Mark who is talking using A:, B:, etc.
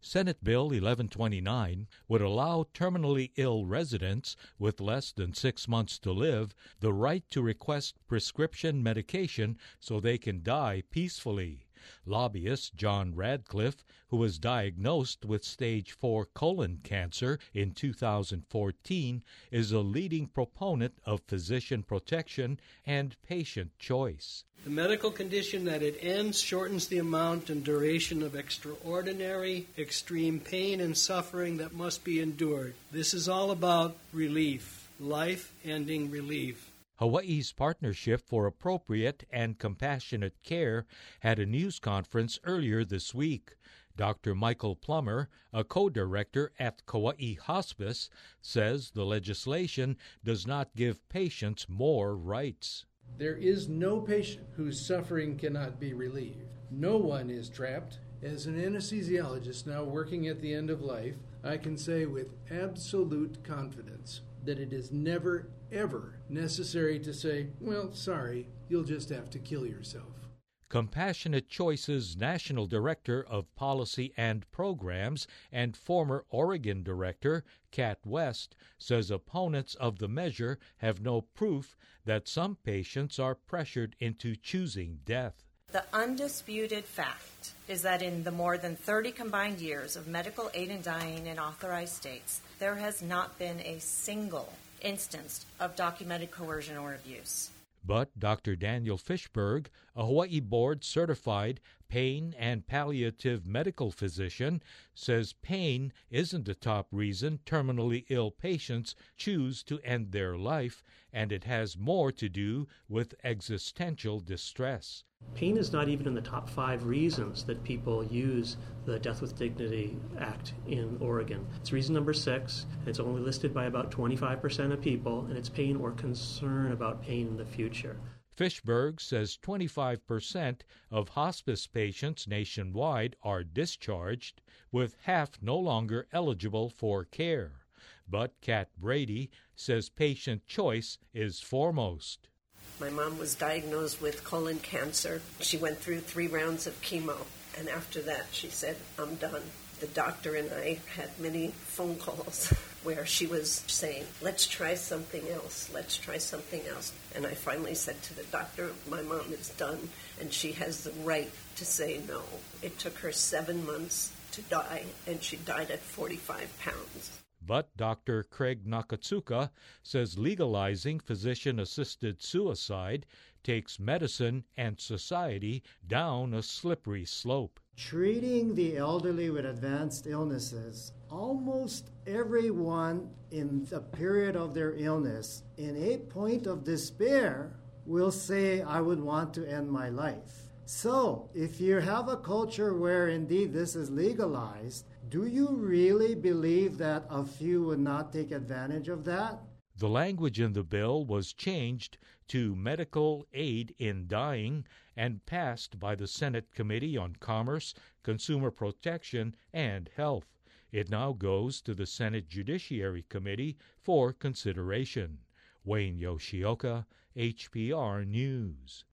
A: Senate Bill 1129 would allow terminally ill residents with less than 6 months to live the right to request prescription medication so they can die peacefully. Lobbyist John Radcliffe, who was diagnosed with stage 4 colon cancer in 2014, is a leading proponent of physician protection and patient choice.
B: The medical condition that it ends shortens the amount and duration of extraordinary, extreme pain and suffering that must be endured. This is all about relief, life-ending relief.
A: Hawaii's Partnership for Appropriate and Compassionate Care had a news conference earlier this week. Dr. Michael Plummer, a co-director at Kauai Hospice, says the legislation does not give patients more rights.
C: There is no patient whose suffering cannot be relieved. No one is trapped. As an anesthesiologist now working at the end of life, I can say with absolute confidence that it is never, ever necessary to say, well, sorry, you'll just have to kill yourself.
A: Compassionate Choice's National Director of Policy and Programs and former Oregon Director, Kat West, says opponents of the measure have no proof that some patients are pressured into choosing death.
D: The undisputed fact is that in the more than 30 combined years of medical aid in dying in authorized states, there has not been a single instance of documented coercion or abuse.
A: But Dr. Daniel Fishberg, a Hawaii board-certified pain and palliative medical physician, says pain isn't the top reason terminally ill patients choose to end their life, and it has more to do with existential distress.
E: Pain is not even in the top 5 reasons that people use the Death with Dignity Act in Oregon. It's reason number 6. It's only listed by about 25% of people, and it's pain or concern about pain in the future.
A: Fishberg says 25% of hospice patients nationwide are discharged, with half no longer eligible for care. But Kat Brady says patient choice is foremost.
F: My mom was diagnosed with colon cancer. She went through 3 rounds of chemo, and after that she said, I'm done. The doctor and I had many phone calls where she was saying, let's try something else, let's try something else. And I finally said to the doctor, my mom is done, and she has the right to say no. It took her 7 months to die, and she died at 45 pounds.
A: But Dr. Craig Nakatsuka says legalizing physician-assisted suicide takes medicine and society down a slippery slope.
G: Treating the elderly with advanced illnesses, almost everyone in the period of their illness, in a point of despair, will say, I would want to end my life. So, if you have a culture where indeed this is legalized, do you really believe that a few would not take advantage of that?
A: The language in the bill was changed to medical aid in dying and passed by the Senate Committee on Commerce, Consumer Protection, and Health. It now goes to the Senate Judiciary Committee for consideration. Wayne Yoshioka, HPR News.